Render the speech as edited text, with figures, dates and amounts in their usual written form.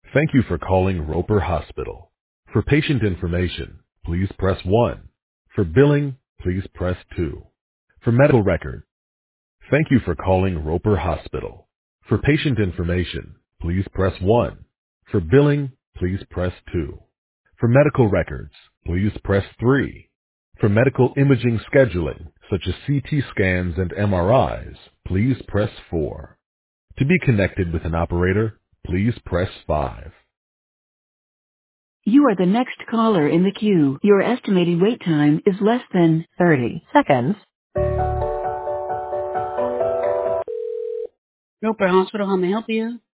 Thank you for calling Roper Hospital. For patient information, please press 1. For billing, please press 2. For medical record, thank you for calling Roper Hospital. For patient information, please press 1. For billing, please press 2. For medical records, please press 3. For medical imaging scheduling, such as CT scans and MRIs, please press 4. To be connected with an operator, please press 5. You are the next caller in the queue. Your estimated wait time is less than 30 seconds. Roper Hospital, how may I help you?